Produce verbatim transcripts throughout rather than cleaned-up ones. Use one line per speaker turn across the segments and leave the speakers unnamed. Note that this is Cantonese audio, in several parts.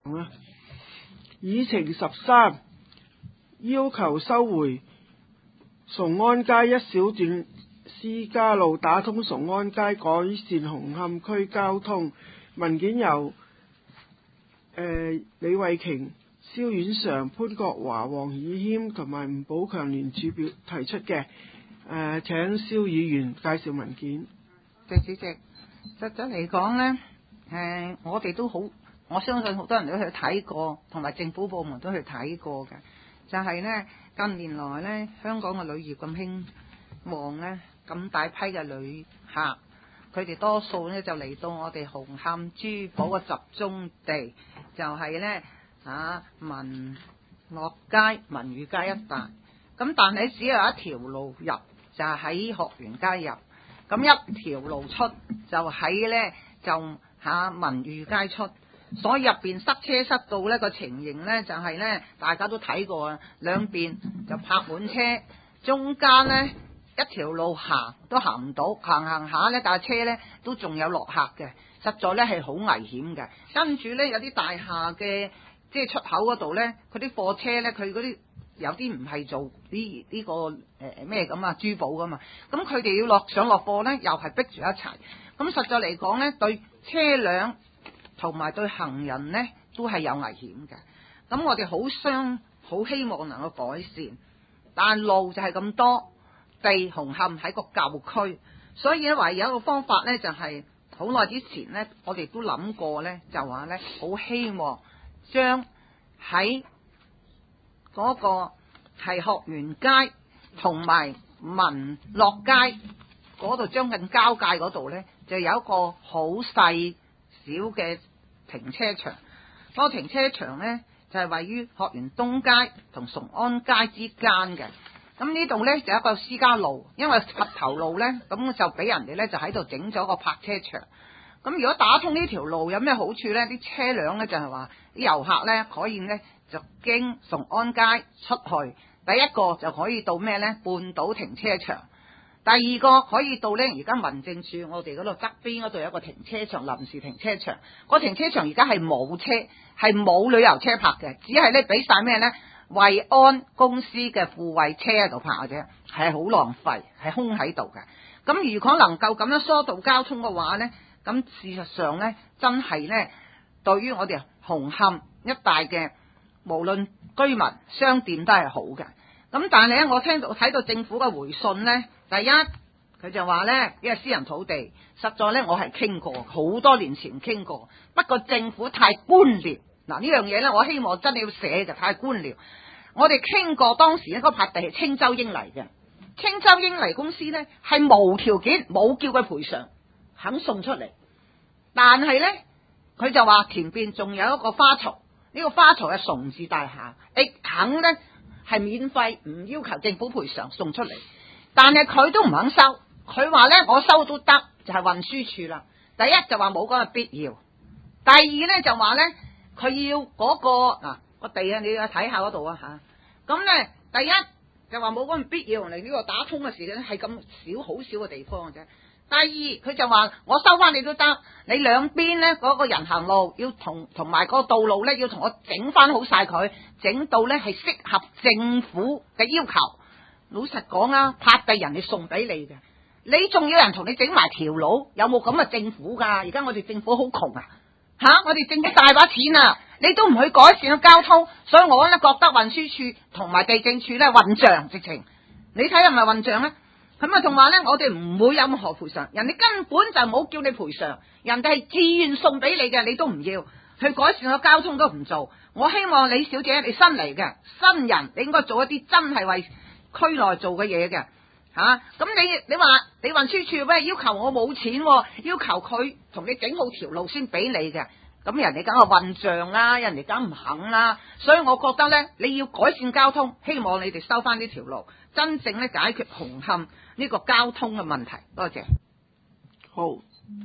議程十三，要求收回崇安街一小段私家路，打通崇安街，改善紅磡區交通。文件由、呃、李慧瓊、蕭婉常、潘國華、黃以謙同埋吳寶強聯署表提出嘅。誒、呃，請蕭議員介紹文件。
謝主席，實際嚟講呢，誒、呃，我哋都好，我相信好多人都去睇過，同埋政府部門都去睇過嘅。就係、是、呢，近年來呢，香港嘅旅業咁興旺呢，咁大批嘅旅客，佢哋多數呢就嚟到我哋紅磡珠寶嘅集中地，就係、是、呢啊民樂街、民裕街一帶。咁但係只有一條路入，就係喺學園街入。咁一條路出就喺呢，就嚇民裕街出，所以入邊塞車塞到呢個情形呢，就係呢，大家都睇過啊，兩邊就泊滿車，中間呢一條路行都行唔到，行行下呢架車呢都仲有落客嘅，實在呢係好危險嘅。跟住呢，有啲大廈嘅即係出口嗰度呢，佢啲貨車呢，佢嗰啲有啲唔係做呢呢個誒咩咁啊珠寶噶嘛，咁佢哋要落上落貨呢，又係逼住一齊。咁實在嚟講呢，對車輛同埋對行人呢，都係有危險嘅。咁我哋好相好希望能夠改善，但路就係咁多，地紅磡喺個舊區，所以咧唯有一個方法呢，就係好耐之前呢，我哋都諗過呢，就話呢，好希望將喺嗰個係學園街同埋民樂街嗰度，將近交界嗰度呢，就有一個好細小嘅停車場。嗰、那個停車場呢，就係、是、位於學園東街同崇安街之間嘅。咁呢度呢，就有一個私家路，因為插頭路呢，咁就俾人哋呢，就喺度整咗個泊車場。咁如果打通呢條路有咩好處呢？啲車輛呢，就係話啲遊客呢，可以呢，就經崇安街出去，第一個就可以到咩呢？半島停車場。第二個可以到呢，而家民政處我哋嗰度側邊嗰度有一個停車場，臨時停車場。個停車場而家係冇車，係冇旅遊車泊嘅，只係呢俾晒咩呢？惠安公司嘅富貴車喺度泊嘅啫，係好浪費，係空喺度嘅。咁如果能夠咁樣疏導交通嘅話呢，咁事實上呢，真係呢，對於我哋紅磡一帶嘅無論居民、商店都係好嘅。咁但係呢，我聽到睇到政府嘅回信呢，第一佢就話呢，呢個私人土地，實在呢，我係傾過，好多年前傾過，不過政府太官僚。嗱，呢樣嘢呢，我希望真係要寫就太官僚。我哋傾過當時呢個拍地係青州英嚟嘅，青州英嚟公司呢，係無條件冇叫佢賠償，肯送出嚟。但係呢，佢就話前邊仲有一個花槽，呢、這個花槽係崇智大廈，亦肯呢係免費，唔要求政府賠償送出嚟。但係佢都唔肯收，佢話呢，我收都得，就係、是、運輸署啦。第一就話冇嗰個必要，第二呢就話呢。佢要嗰、那個嗱個、啊、地啊，你要睇下嗰度啊吓。咁咧，第一就話冇嗰個必要嚟呢個打通嘅時間係咁少好少嘅地方嘅啫。第二佢就話我收翻你都得，你兩邊咧嗰個人行路要同同埋個道路咧要同我整翻好晒佢，整到咧係適合政府嘅要求。老實講啊，拍地人哋送俾你嘅，你仲要人同你整埋條路，有冇咁嘅政府噶？而家我哋政府好窮啊！吓、啊！我哋政府大把錢啊，你都唔去改善個交通，所以我咧覺得運輸署同埋地政處咧混賬直情，你睇係咪混賬咧？咁啊，同埋咧，我哋唔會有任何賠償，人哋根本就冇叫你賠償，人哋係自願送俾你嘅，你都唔要去改善個交通都唔做。我希望李小姐你新嚟嘅新人，你應該做一啲真係為區內做嘅嘢嘅。吓、啊，咁你你話你運輸處咩要求我冇錢、啊，要求佢同你整好條路先俾你嘅，咁人哋梗係混賬啦，人哋梗唔肯啦，所以我覺得呢，你要改善交通，希望你哋收翻呢條路，真正咧解決紅磡呢個交通嘅問題。多謝。
好，誒、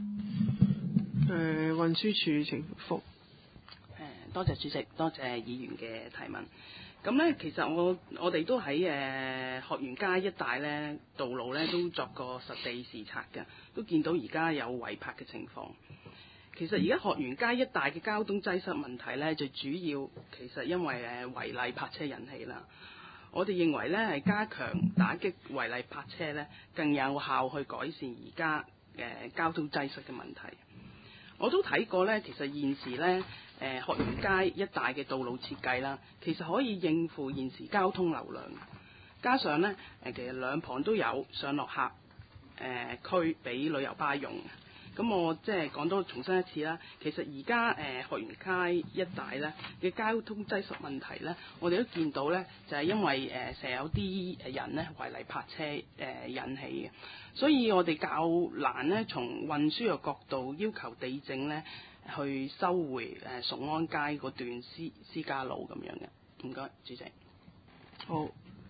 呃，運輸署請覆。
誒，多謝主席，多謝議員嘅提問。咁咧，其實我我哋都喺誒、呃、學園街一帶咧道路咧都作過實地視察嘅，都見到而家有違泊嘅情況。 其實而家學園街一帶嘅交通擠塞問題呢，最主要其實因為誒違例泊車引起啦。我哋認為呢係加強打擊違例泊車呢，更有效去改善而家誒交通擠塞嘅問題。我都睇過呢，其實現時呢誒學園街一帶嘅道路設計啦，其實可以應付現時交通流量，加上呢，誒其實兩旁都有上落客誒區俾旅遊巴用。咁我即係講多重申一次啦，其實而家誒學園街一帶咧嘅交通擠塞問題咧，我哋都見到咧，就係、是、因為誒成日有啲人咧違例泊車誒、呃、引起嘅，所以我哋較難咧從運輸嘅角度要求地政咧去收回誒崇安街嗰段私私家路咁樣嘅。唔該，主席。
好。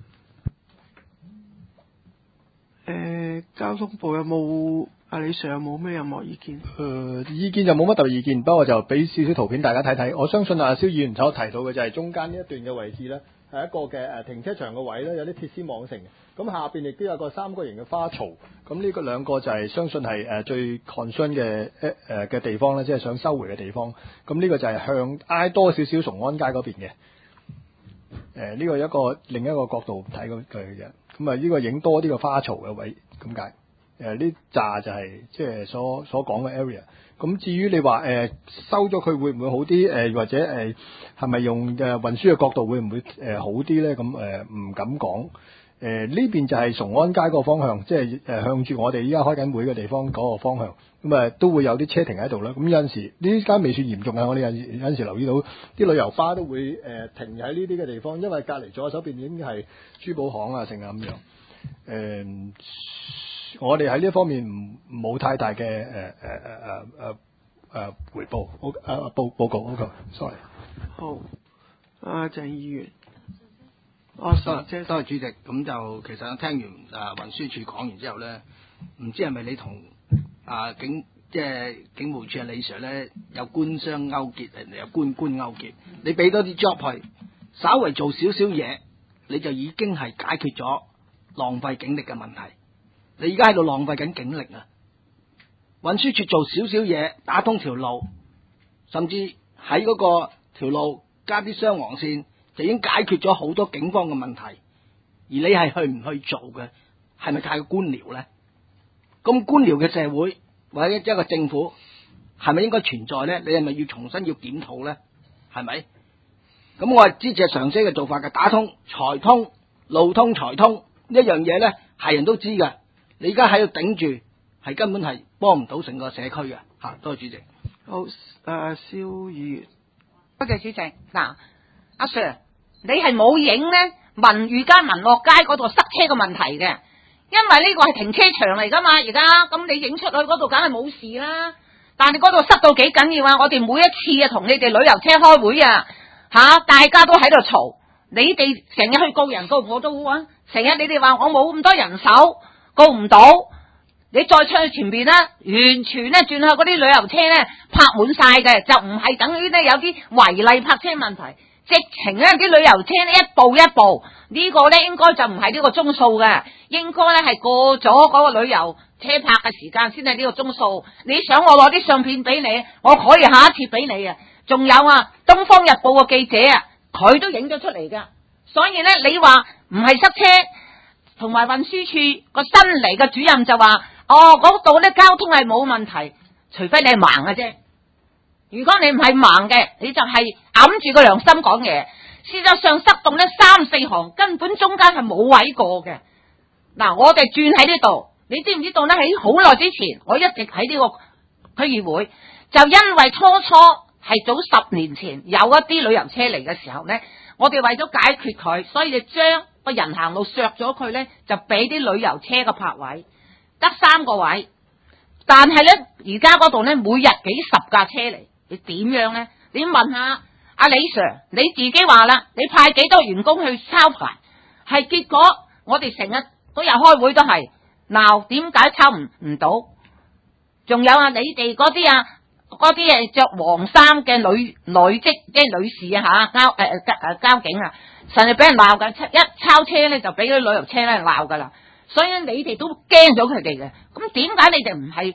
誒、呃，交通部有冇？阿李 Sir 有冇咩任何意見？誒、
呃，意見就冇乜特別意見，不過就俾少少圖片大家睇睇。我相信阿蕭議員所提到嘅就係中間呢一段嘅位置咧，係一個嘅誒停車場嘅位咧，有啲鐵絲網成。咁下邊亦都有個三角形嘅花槽。咁呢個兩個就係相信係誒最 concern 嘅誒誒嘅地方咧，即係想收回嘅地方。咁呢個就係向挨多少少崇安街嗰邊嘅。誒、呃，呢、這個一個另一個角度睇佢嘅啫。咁啊，呢個影多啲個花槽嘅位咁解。誒呢扎就係即係所所講嘅 area。咁至於你話誒、呃、收咗佢會唔會好啲？誒、呃、或者誒係咪用嘅運輸嘅角度會唔會誒、呃、好啲咧？咁誒唔敢講。誒呢邊就係崇安街個方向，即係誒向住我哋依家開緊會嘅地方嗰個方向。咁啊都會有啲車停喺度啦。咁有陣時呢間未算嚴重嘅，我哋有有陣時留意到啲旅遊巴都會誒、呃、停喺呢啲嘅地方，因為隔離左手邊已經係珠寶行啊，成啊咁樣。誒、呃。我哋喺呢一方面唔冇太大嘅誒誒誒誒誒誒回報，好誒報報告，好嘅 sorry。
好，阿鄭議員，哦，多謝
多謝主席。咁就其實聽完誒運輸署講完之後咧，唔知係咪你同啊警即係警務處嘅李 Sir 咧有官商勾結，人哋有官官勾結，你俾多啲 job 去，稍為做少少嘢，你就已經係解決咗浪費警力嘅問題。你而家喺度浪費緊警力啊！運輸處做少少嘢，打通條路，甚至喺嗰個條路加啲雙黃線，就已經解決咗好多警方嘅問題。而你係去唔去做嘅，係咪太過官僚咧？咁官僚嘅社會或者一個政府，係咪應該存在咧？你係咪要重新要檢討咧？係咪？咁我係支持常識嘅做法嘅，打通財通、路通、財通呢一樣嘢咧，係人都知嘅。你而家喺度頂住，係根本係幫唔到成個社區嘅嚇。多謝主席。
好，誒、呃，蕭議員，
多謝主席。嗱，阿 Sir，你係冇影咧文裕街、民樂街嗰度塞車嘅問題嘅，因為呢個係停車場嚟噶嘛。而家咁你影出去嗰度，梗係冇事啦。但係你嗰度塞到幾緊要啊！我哋每一次啊，同你哋旅遊車開會啊，嚇、啊、大家都喺度嘈，你哋成日去告人告我都好啊。成日你哋話我冇咁多人手。告唔到，你再出去前邊咧，完全咧轉去嗰啲旅遊車咧泊滿晒嘅，就唔係等於咧有啲違例泊車問題，直情咧啲旅遊車咧一步一步，這個、呢個咧應該就唔係呢個鐘數嘅，應該咧係過咗嗰個旅遊車泊嘅時間先係呢個鐘數。你想我攞啲相片俾你，我可以下一次俾你啊。仲有啊，東方日報個記者啊，佢都影咗出嚟噶，所以咧你話唔係塞車。同埋運輸處個新嚟嘅主任就話：哦，嗰度咧交通係冇問題，除非你係盲嘅啫。如果你唔係盲嘅，你就係揞住個良心講嘢。事實上塞動咧三四行，根本中間係冇位過嘅。嗱，我哋轉喺呢度，你知唔知道咧？喺好耐之前，我一直喺呢個區議會，就因為初初係早十年前有一啲旅遊車嚟嘅時候咧，我哋為咗解決佢，所以就將個人行路削咗佢咧，就俾啲旅遊車嘅泊位，得三個位。但係咧，而家嗰度咧，每日幾十架車嚟，你點樣咧？你問下阿李 Sir， 你自己話啦，你派幾多員工去抄牌？係結果我哋成日都有開會都係鬧，點解抄唔唔到？仲有啊，你哋嗰啲啊，嗰啲誒着黃衫嘅女女職即係女士啊吓，交誒誒誒交警啊。成日俾人鬧噶，一抄車咧就俾啲旅遊車咧鬧噶啦，所以你哋都驚咗佢哋嘅。咁點解你哋唔係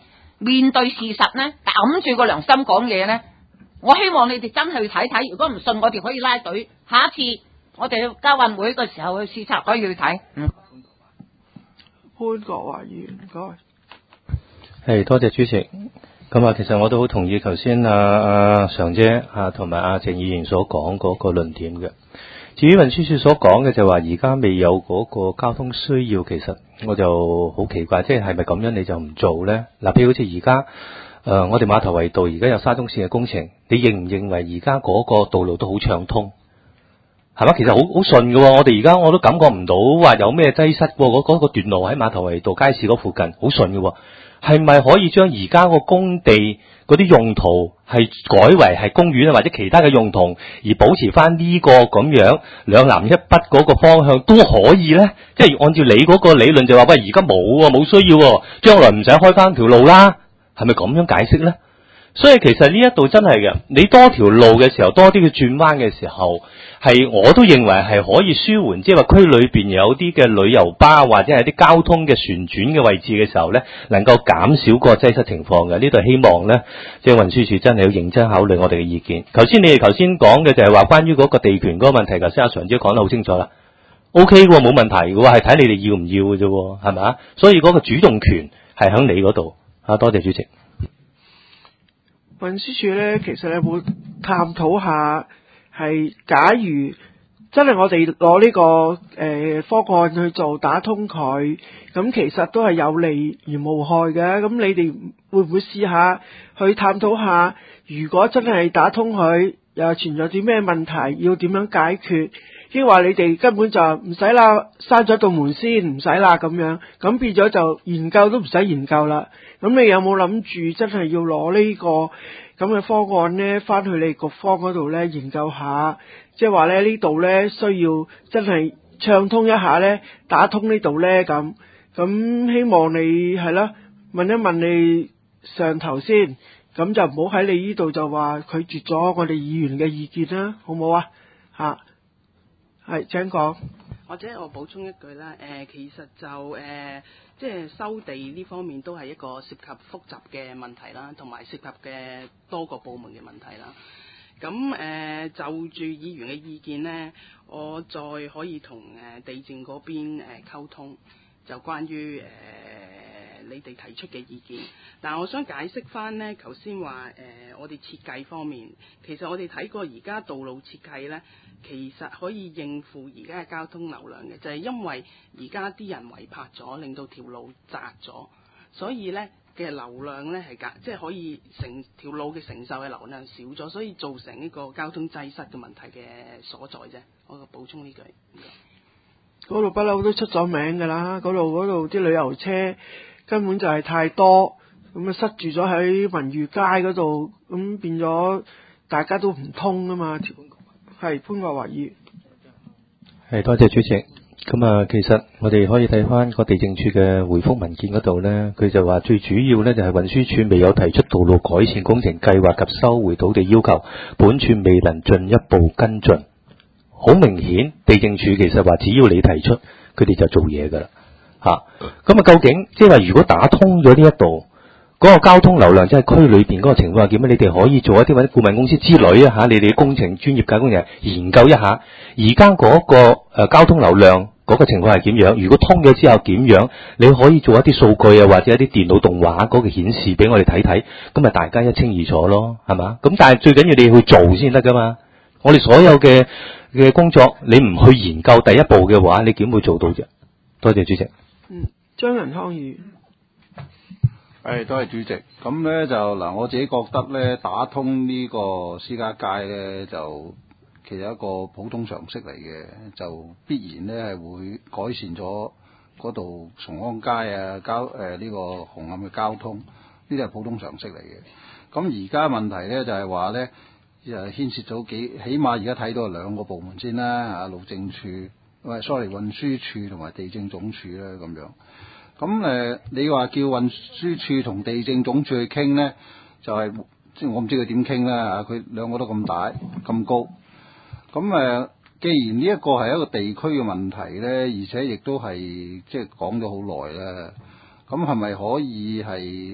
面對事實呢，揞住個良心講嘢呢。我希望你哋真係去睇睇，如果唔信，我哋可以拉隊，下一次我哋去交運會嘅時候去視察，可以去睇。嗯，
潘國華議員，唔該。
係，多謝主席。咁啊，其實我都好同意頭先啊啊常姐啊同埋阿鄭議員所講嗰個論點嘅。至於運輸署所講嘅就話而家未有嗰個交通需要，其實我就好奇怪，即係係咪咁樣你就唔做呢？嗱，譬如好似而家誒我哋碼頭圍道而家有沙中線嘅工程，你認唔認為而家嗰個道路都好暢通？係嘛？其實好好順嘅喎，我哋而家我都感覺唔到話有咩擠塞喎。嗰、嗰個段路喺碼頭圍道街市嗰附近好順嘅喎。係咪可以將而家個工地嗰啲用途係改為係公園啊，或者其他嘅用途，而保持翻呢個咁樣兩南一北嗰個方向都可以呢？即係按照你嗰個理論就話喂，而家冇喎，冇需要喎，將來唔使開翻條路啦，係咪咁樣解釋呢？所以其實呢一度真係嘅，你多條路嘅時候，多啲嘅轉彎嘅時候，係我都認為係可以舒緩，即係話區裏邊有啲嘅旅遊巴或者係啲交通嘅旋轉嘅位置嘅時候呢，能夠減少個擠塞情況嘅。呢度希望呢，即係運輸署真係要認真考慮我哋嘅意見。頭先你哋頭先講嘅就係話關於嗰個地權嗰個問題，頭先阿常姐講得好清楚啦。O K 嘅喎，冇問題嘅喎，係睇你哋要唔要嘅啫，係咪？所以嗰個主動權係喺你嗰度。啊，多謝主席。
運輸署咧，其實有冇探討下係假如真係我哋攞呢個誒、呃、方案去做打通佢，咁其實都係有利而無害嘅。咁你哋會唔會試下去探討下，如果真係打通佢，又存在啲咩問題，要點樣解決？即係話你哋根本就唔使啦，閂咗道門先，唔使啦咁樣，咁變咗就研究都唔使研究啦。咁你有冇諗住真係要攞呢個咁嘅方案呢？翻去你局方嗰度呢研究下，即係話咧呢度呢需要真係暢通一下呢，打通呢度呢咁。咁希望你係啦，問一問你上頭先，咁就唔好喺你呢度就話拒絕咗我哋議員嘅意見啦，好唔好啊？吓。係，請講。
或者我補充一句啦，誒、呃，其實就誒、呃，即係收地呢方面都係一個涉及複雜嘅問題啦，同埋涉及嘅多個部門嘅問題啦。咁誒、呃，就住議員嘅意見呢，我再可以同誒地政嗰邊誒溝通，就關於誒、呃、你哋提出嘅意見。但我想解釋翻呢，頭先話誒我哋設計方面，其實我哋睇過而家道路設計呢，其實可以應付而家嘅交通流量嘅，就係、是、因為而家啲人違泊咗，令到條路窄咗，所以呢嘅流量呢係即係可以成條路嘅承受嘅流量少咗，所以造成呢個交通擠塞嘅問題嘅所在啫。我補充呢句。
嗰度不嬲都出咗名㗎啦，嗰度嗰度啲旅遊車根本就係太多，咁啊塞住咗喺文娛街嗰度，咁變咗大家都唔通啊嘛。係潘國華議員。
係，多謝主席。咁啊，其實我哋可以睇翻個地政處嘅回覆文件嗰度呢，佢就話最主要呢就係運輸署未有提出道路改善工程計劃及收回土地要求，本處未能進一步跟進。好明顯，地政處其實話只要你提出，佢哋就做嘢噶啦嚇。咁啊，究竟即係話如果打通咗呢一度嗰個交通流量，即係區裏邊嗰個情況係點樣？你哋可以做一啲或者顧問公司之類啊嚇，你哋工程專業嘅工人研究一下，而家嗰個誒、呃、交通流量嗰個情況係點樣？如果通咗之後點樣？你可以做一啲數據啊，或者一啲電腦動畫嗰個顯示俾我哋睇睇，咁啊大家一清二楚咯，係嘛？咁但係最緊要你去做先得噶嘛。我哋所有嘅嘅工作，你唔去研究第一步嘅話，你點會做到啫？多謝主席。
嗯，張仁康議員。
誒，多謝主席。咁咧就嗱，我自己覺得咧，打通呢個私家街咧，就其實一個普通常識嚟嘅，就必然咧係會改善咗嗰度崇安街啊交誒呢、呃這個紅磡嘅交通，呢啲係普通常識嚟嘅。咁而家問題咧就係話咧。就牽涉咗幾，起碼而家睇到兩個部門先啦，嚇路政署，喂，sorry 運輸署同埋地政總署啦咁樣。咁誒、呃，你話叫運輸署同地政總署去傾咧，就係即係我唔知佢點傾啦嚇，佢兩個都咁大咁高。咁誒、呃，既然呢一個係一個地區嘅問題咧，而且亦都係即係講咗好耐啦，咁係咪可以係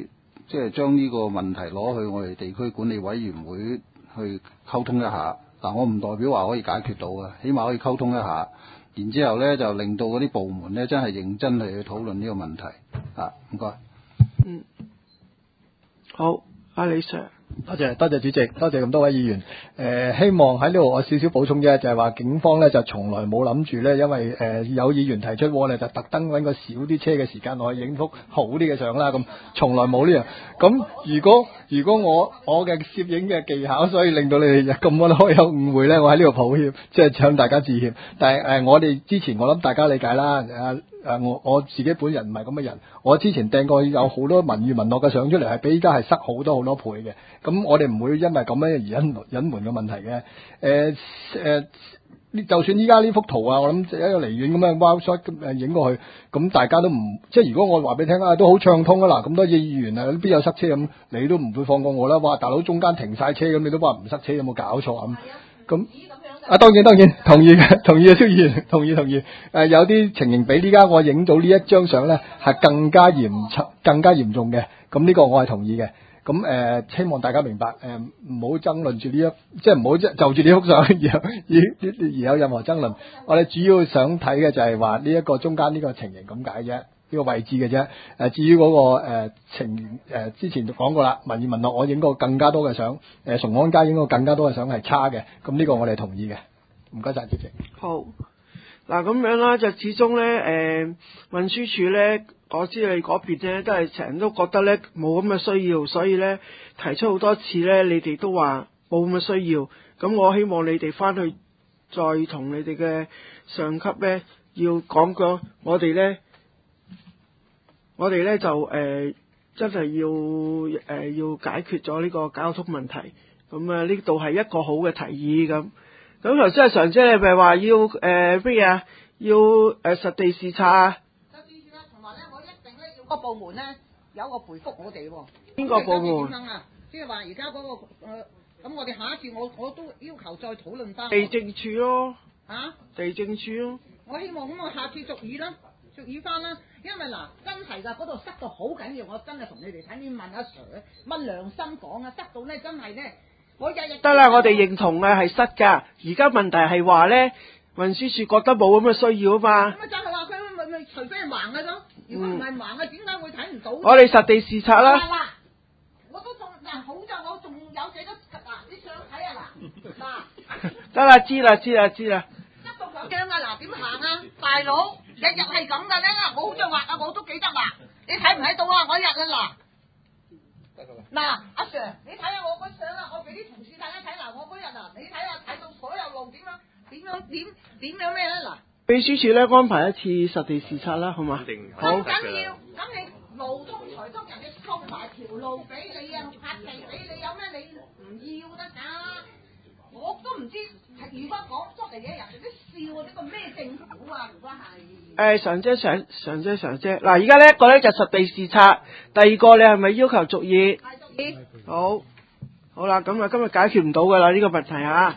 即係將呢個問題攞去我哋地區管理委員會去溝通一下。嗱，我唔代表話可以解決到啊，起碼可以溝通一下。然之後咧，就令到嗰啲部門咧真係認真地去討論呢個問題。啊，唔該。
嗯，好，阿李 Sir。
多謝多謝主席，多謝咁多位議員。誒、呃，希望喺呢度我少少補充啫，就係、是、話警方咧就從來冇諗住咧，因為誒、呃、有議員提出喎咧，就特登揾個少啲車嘅時間落去影幅好啲嘅相啦。咁從來冇呢樣。咁如果如果我我嘅攝影嘅技巧，所以令到你哋咁多都有誤會咧，我喺呢度抱歉，即係向大家致歉。但係誒、呃，我哋之前我諗大家理解啦。誒、呃、誒，我我自己本人唔係咁嘅人，我之前掟過有好多文娛文樂嘅相出嚟，係比依家係塞好多好多倍嘅。咁我哋唔會因為咁樣而隱隱瞞嘅問題嘅。誒、呃、誒、呃，就算依家呢幅圖啊，我諗一個離遠咁樣 wow shot 咁影過去，咁大家都唔即係如果我話俾你聽啊，都好暢通啊嗱，咁多議員啊，邊有塞車咁，你都唔會放過我啦。哇，大佬中間停晒車咁，你都話唔塞車，有冇搞錯啊？咁啊，當然當然同意嘅，同意啊，蕭議員，同意同意。誒、呃，有啲情形比呢家我影到呢一張相咧，係更加嚴更加嚴重嘅。咁呢個我係同意嘅。咁誒、呃，希望大家明白，誒唔好爭論住呢一，即係唔好就住呢幅相而而而有任何爭論。我哋主要想睇嘅就係話呢一個中間呢個情形咁解啫，呢、這個位置嘅啫。誒、呃，至於嗰、那個誒、呃、情誒、呃，之前就講過啦，文言文樂我影過更加多嘅相，誒、呃、崇安街影過更加多嘅相係差嘅。咁呢個我哋同意嘅。唔該晒，主席。
好。嗱咁樣啦，就始終咧，誒、呃、運輸署咧，我知你嗰邊咧都係成日都覺得咧冇咁嘅需要，所以咧提出好多次咧，你哋都話冇咁嘅需要。咁我希望你哋翻去再同你哋嘅上級咧，要講講我哋咧，我哋咧就誒、呃、真係要誒、呃、要解決咗呢個交通問題。咁啊，呢度係一個好嘅提議咁。咁頭先阿常姐你咪話要誒乜嘢啊？要誒、呃、實地視察啊？
實地視察同埋咧，我一定咧要個部門咧有個回覆我哋喎。
邊個部門？
點樣啊？即係話而家嗰個誒，咁、呃、我哋下一次我我都要求再討論翻。
地政處咯。
啊？
地政處咯。
我希望咁我下次續議啦，續議翻啦。因為嗱，真係㗎，嗰度塞到好緊要，我真係同你哋睇，你問阿 Sir，問良心講啊，塞到咧真係咧。
得啦，我哋認同啊，係塞㗎。而家問題係話咧，運輸署覺得冇咁嘅需要啊嘛。
咁咪就係話佢咪咪除非係盲嘅咯，如果唔係盲嘅，點解會睇唔到？
我哋實地視察啦。
嗱，我都仲嗱，好在我仲有幾多嗱，你想睇啊嗱嗱。
得啦，知啦，知啦，知啦。
塞到咁驚啊！嗱，點行啊，大佬？日日係咁㗎咧，我好想畫啊，我都記得嗱，你睇唔睇到啊？我日啊嗱。嗱，阿 Sir，你睇下我嗰相啊，我俾啲同事大家睇嗱，我嗰日嗱，你睇下睇到所有路點樣點樣點點樣咩咧嗱？
秘書處咧安排一次實地視察啦，好嘛？
好緊要，咁你路通財通，人哋送埋條路俾你啊，拍地俾你，有咩你唔要得㗎？我都唔知，如果講出嚟嘅人哋都笑呢個咩政府啊？如果係
誒，常姐常常姐常姐，嗱，而家呢一個咧就實地視察，第二個你係咪要求續議？好，好啦，咁啊，今日解決唔到噶啦呢個問題吓。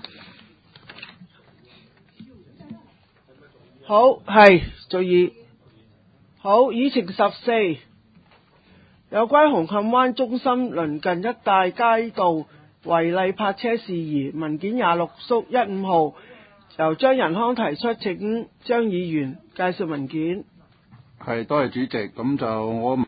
好，係續議。好，議程十四，有關紅磡灣中心鄰近一帶街道違例泊車事宜，文件廿六縮一五號，由張仁康提出，請張議員介紹文件。
係，多謝主席。咁就我。